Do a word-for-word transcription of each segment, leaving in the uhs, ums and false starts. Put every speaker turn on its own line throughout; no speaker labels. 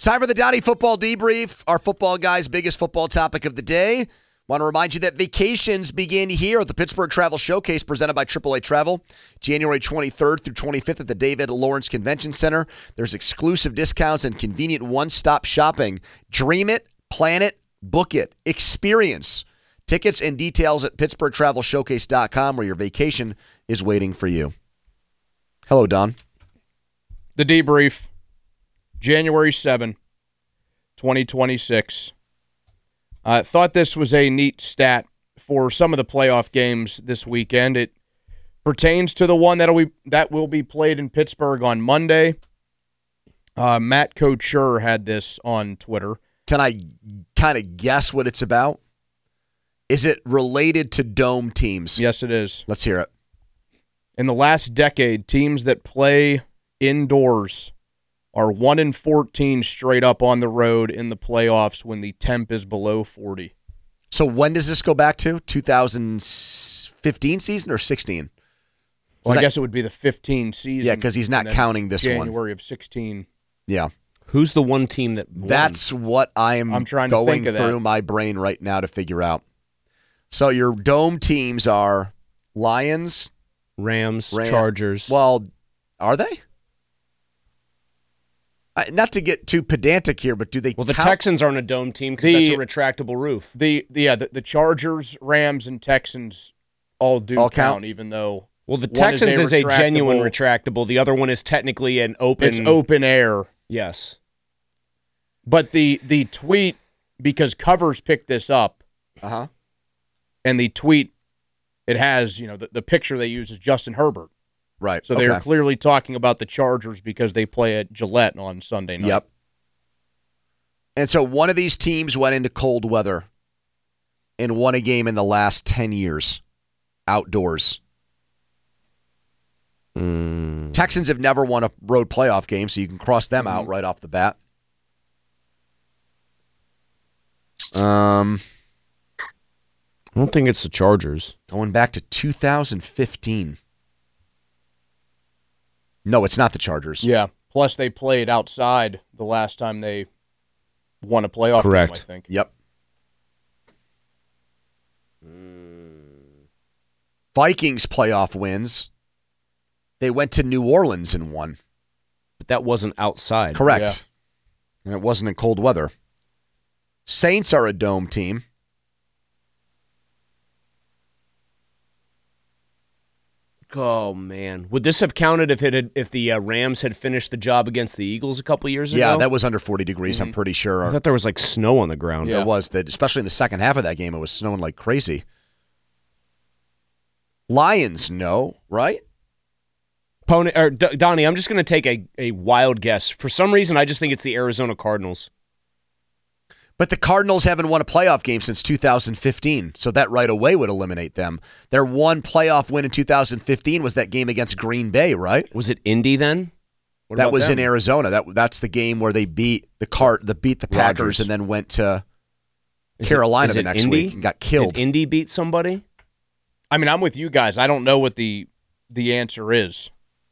Time for the Donnie Football Debrief, our football guy's biggest football topic of the day. Want to remind you that vacations begin here at the Pittsburgh Travel Showcase presented by triple A Travel, January twenty-third through twenty-fifth at the David Lawrence Convention Center. There's exclusive discounts and convenient one-stop shopping. Dream it, plan it, book it, experience. Tickets and details at pittsburgh travel showcase dot com where your vacation is waiting for you. Hello, Don.
The debrief, January seventh, twenty twenty-six. I uh, thought this was a neat stat for some of the playoff games this weekend. It pertains to the one that'll be, that will be played in Pittsburgh on Monday. Uh, Matt Couture had this on Twitter.
Can I kind of guess what it's about? Is it related to dome teams?
Yes, it is.
Let's hear it.
In the last decade, teams that play indoors are one in fourteen straight up on the road in the playoffs when the temp is below forty.
So when does this go back to? two thousand fifteen season or sixteen?
Well, I
that,
guess it would be the fifteen season.
Yeah, because he's not counting this
January
one.
January of sixteen.
Yeah.
Who's the one team that won?
That's what I am
I'm trying to
going
think of
through
that.
my brain right now to figure out. So your dome teams are Lions,
Rams,
Ram-
Chargers.
Well, are they? I, not to get too pedantic here, but do they
well, the
count?
Texans aren't a dome team because
The-
that's a retractable roof.
The, the yeah, the, the Chargers, Rams, and Texans all do
All
count,
count?
even though
Well, the
one is
Texans
a
is a,
retractable-
genuine retractable. The other one is technically an open.
it's open air.
Yes.
But the the tweet, because Covers picked this up,
Uh-huh.
and the tweet, it has, you know, the, the picture they use is Justin Herbert.
Right.
So they're
okay.
clearly talking about the Chargers because they play at Gillette on Sunday night.
Yep. And so one of these teams went into cold weather and won a game in the last ten years outdoors.
Mm.
Texans have never won a road playoff game, so you can cross them out right off the bat. Um,
I don't think it's the Chargers.
going back to two thousand fifteen. No, it's not the Chargers.
Yeah. Plus, they played outside the last time they won a playoff
Correct.
game, I think.
Yep. Vikings playoff wins. They went to New Orleans and won.
But that wasn't outside.
Correct. And it wasn't in cold weather. Saints are a dome team.
Oh man, would this have counted if it had if the uh, Rams had finished the job against the Eagles a couple years ago?
Yeah, that was under forty degrees, I'm pretty
I
sure.
thought there was like snow on the ground.
Yeah.
There was, that, especially in the second half of that game, it was snowing like crazy. Lions, no, right?
Pony or D- Donnie, I'm just going to take a, a wild guess. For some reason, I just think it's the Arizona Cardinals.
But the Cardinals haven't won a playoff game since two thousand fifteen, so that right away would eliminate them. Their one playoff win in two thousand fifteen was that game against Green Bay, right?
Was it Indy then? What
That
about
was
them?
in Arizona. That that's the game where they beat the cart, the beat the Packers,
Rodgers.
and then went to
Is it-
Carolina
is
the
it
next
Indy?
week and got killed.
Did Indy beat somebody?
I mean, I'm with you guys. I don't know what the the answer is.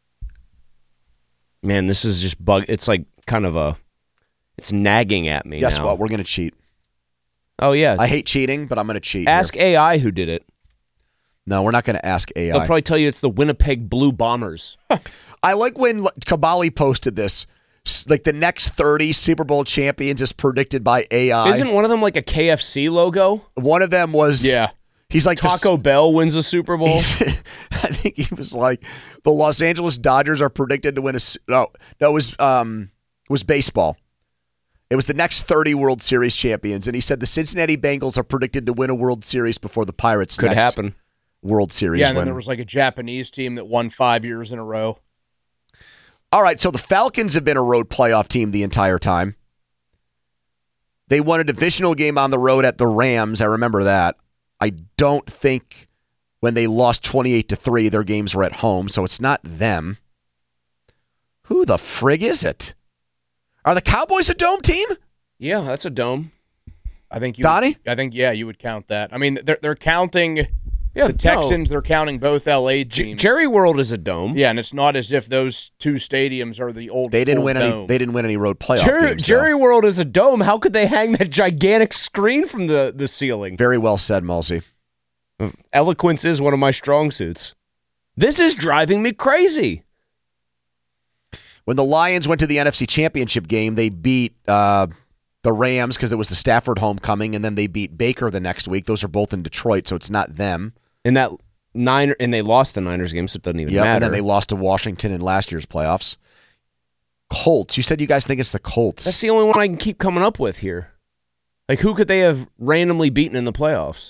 Man, this is just bug. It's like kind of a. It's nagging at me.
Guess
now.
what? We're gonna cheat.
Oh yeah.
I hate cheating, but I'm gonna cheat.
Ask
here.
A I who did it.
No, we're not gonna ask A
They'll
I.
probably tell you it's the Winnipeg Blue Bombers.
I like when Kabali posted this. S- Like the next thirty Super Bowl champions is predicted by A I.
Isn't one of them like a K F C logo?
One of them was
Yeah.
He's like the s-
Taco Bell wins a Super Bowl.
I think he was like the Los Angeles Dodgers are predicted to win a s- no no it was um it was baseball. It was the next thirty World Series champions, and he said the Cincinnati Bengals are predicted to win a World Series before the Pirates
Could
next
happen.
World Series
Yeah, and then
win.
there was like a Japanese team that won five years in a row.
All right, so the Falcons have been a road playoff team the entire time. They won a divisional game on the road at the Rams. I remember that. I don't think when they lost twenty-eight to three, their games were at home, so it's not them. Who the frig is it? Are the Cowboys a dome team?
Yeah, that's a dome.
I think you
Donnie?
Would, I think yeah, you would count that. I mean, they're they're counting
Yeah,
The Texans, they're counting both L A teams.
Jerry World is a dome.
Yeah, and it's not as if those two stadiums are the old.
They didn't
school
win
dome.
any. They didn't win any road playoff
Jerry,
games.
Jerry
though.
World is a dome. How could they hang that gigantic screen from the, the ceiling?
Very well said, Mulsey.
Eloquence is one of my strong suits. This is driving me crazy.
When the Lions went to the N F C Championship game, they beat uh, the Rams because it was the Stafford homecoming, and then they beat Baker the next week. Those are both in Detroit, so it's not them.
And that Niner, and they lost the Niners game, so it doesn't even
Yep,
matter.
and then they lost to Washington in last year's playoffs. Colts. You said you guys think it's the Colts.
That's the only one I can keep coming up with here. Like, who could they have randomly beaten in the playoffs?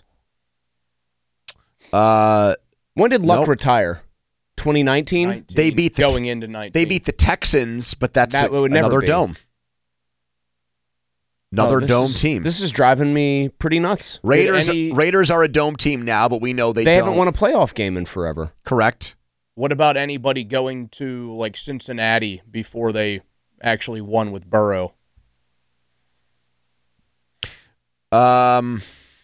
Uh,
When did Luck
Nope.
retire? twenty nineteen?
nineteen,
They beat the
going
t-
into nineteen.
they beat the Texans, but that's
That
a-
would never
another
be.
dome. Another
Oh, this
dome
is-
team.
This is driving me pretty nuts.
Raiders
any-
Raiders are a dome team now, but we know they,
They
don't.
haven't won a playoff game in forever.
Correct.
What about anybody going to like Cincinnati before they actually won with Burrow?
Um,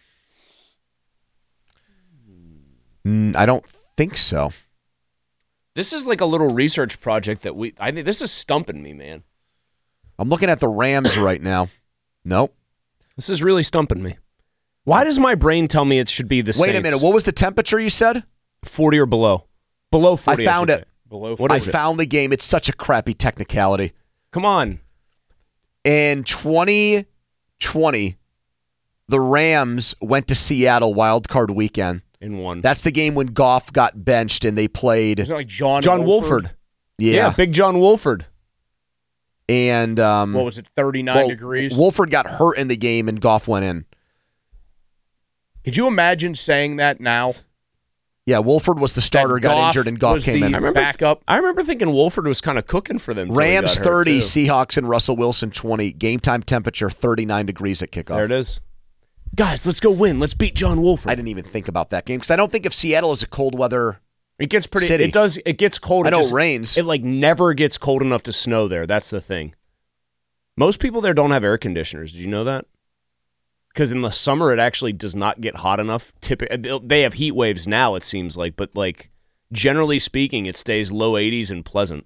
mm, I don't think so.
This is like a little research project that we. I think this is stumping me, man.
I'm looking at the Rams right now. Nope.
This is really stumping me. Why does my brain tell me it should be the
Wait
Saints?
a minute. What was the temperature you said?
forty or below? Below forty.
I found
should
it.
say.
Below
What
I
is it?
found the game. It's such a crappy technicality.
Come on.
In twenty twenty, the Rams went to Seattle wild card weekend.
In one.
That's the game when Goff got benched and they played.
Isn't it like John
John
Wolford?
Wolford.
Yeah.
Yeah, Big John Wolford.
And um,
What was it? thirty-nine
well,
degrees.
Wolford got hurt in the game and Goff went in.
Could you imagine saying that now?
Yeah, Wolford was the starter,
That
got
Goff
injured, and Goff
was
came
the
in.
I remember
backup.
I remember thinking Wolford was kind of cooking for them. till he
Rams
got hurt,
thirty,
too.
Seahawks and Russell Wilson twenty. Game time temperature thirty-nine degrees at kickoff.
There it is. Guys, let's go win. Let's beat John Wolford.
I didn't even think about that game because I don't think of Seattle as a cold weather.
It gets pretty.
City.
It does. It gets cold.
I know
just,
it rains.
It like never gets cold enough to snow there. That's the thing. Most people there don't have air conditioners. Did you know that? Because in the summer it actually does not get hot enough. Typically, they have heat waves now. It seems like, but like generally speaking, it stays low eighties and pleasant.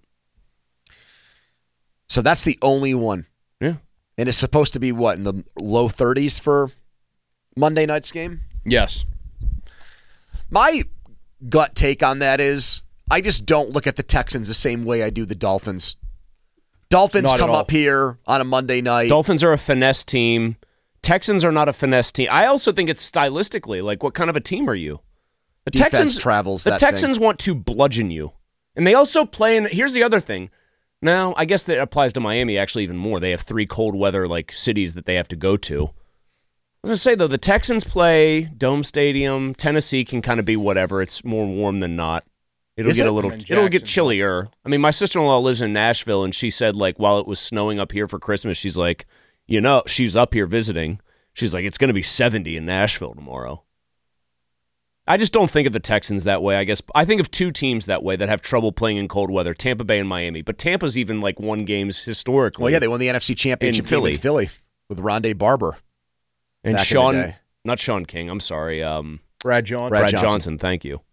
So that's the only one.
Yeah.
And it's supposed to be what, in the low thirties for Monday night's game?
Yes.
My gut take on that is I just don't look at the Texans the same way I do the Dolphins. Dolphins
Not at
come
all.
up here on a Monday night.
Dolphins are a finesse team. Texans are not a finesse team. I also think it's stylistically like, what kind of a team are you? The
Defense
Texans
travels
The
that
Texans want to bludgeon you, and they also play in. Here's the other thing. Now, I guess that applies to Miami actually even more. They have three cold weather like cities that they have to go to. I was gonna say though, the Texans play Dome Stadium. Tennessee can kind of be whatever. It's more warm than not. It'll
Is
get
it?
a little.
And
It'll get
Jacksonville.
chillier. I mean, my sister-in-law lives in Nashville, and she said like while it was snowing up here for Christmas, she's like, you know, she's up here visiting. She's like, it's going to be seventy in Nashville tomorrow. I just don't think of the Texans that way, I guess. I think of two teams that way that have trouble playing in cold weather, Tampa Bay and Miami. But Tampa's even like won games historically.
Well, yeah, they won the N F C Championship
In
game
Philly.
in Philly with Rondé Barber.
and
back in the
Sean,
day.
not Sean King, I'm sorry. Um,
Brad Johnson.
Brad
Brad
Johnson.
Johnson. Thank you.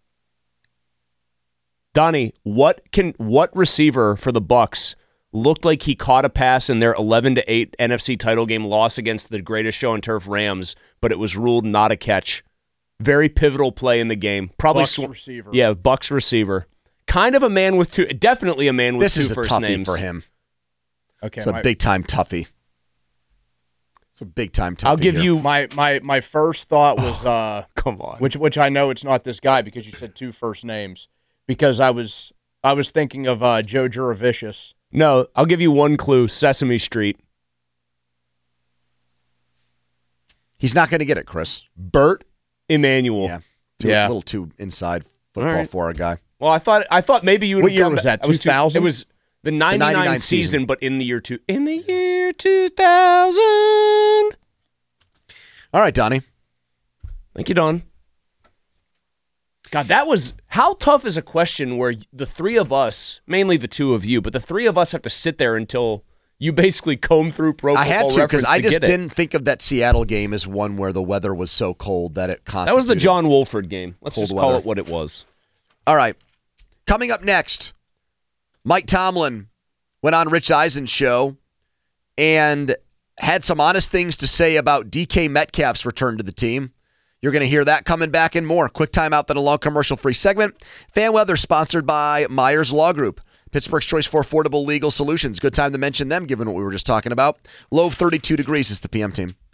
Donnie, what can what receiver for the Bucks looked like he caught a pass in their eleven to eight N F C title game loss against the greatest show on turf Rams, but it was ruled not a catch? Very pivotal play in the game. Probably
Bucks
sw-
receiver.
Yeah, Bucks receiver. Kind of a man with two definitely a man with
This
two
is a
first
toughie
names.
for him.
Okay.
It's a
my,
big time toughie. It's a big time toughie.
I'll give
here.
you
my my my first thought was uh
come on.
which which I know it's not this guy because you said two first names. Because I was I was thinking of uh, Joe Juravicius.
No, I'll give you one clue. Sesame Street.
He's not going to get it, Chris.
Bert Emanuel.
Yeah. Too,
Yeah.
A little too inside football
All right.
for a guy.
Well, I thought I thought maybe you would.
What
have
year
come
was
back-
that,
I was too-
two thousand?
It was the ninety-nine,
ninety-nine
season,
season.
but in the year two in the year two thousand.
All right, Donnie.
Thank you, Don. God, that was how tough is a question where the three of us, mainly the two of you, but the three of us have to sit there until You basically combed through Pro
I
Football
had to
Reference
because I
to
just
get it.
didn't think of that Seattle game as one where the weather was so cold that it constituted.
That was the John Wolford game. Let's
cold
just call
weather.
it what it was.
All right. Coming up next, Mike Tomlin went on Rich Eisen's show and had some honest things to say about D K Metcalf's return to the team. You're going to hear that coming back and more. Quick time out, then a long commercial-free segment. Fan Weather sponsored by Myers Law Group, Pittsburgh's choice for affordable legal solutions. Good time to mention them, given what we were just talking about. Low of thirty-two degrees is the P M team.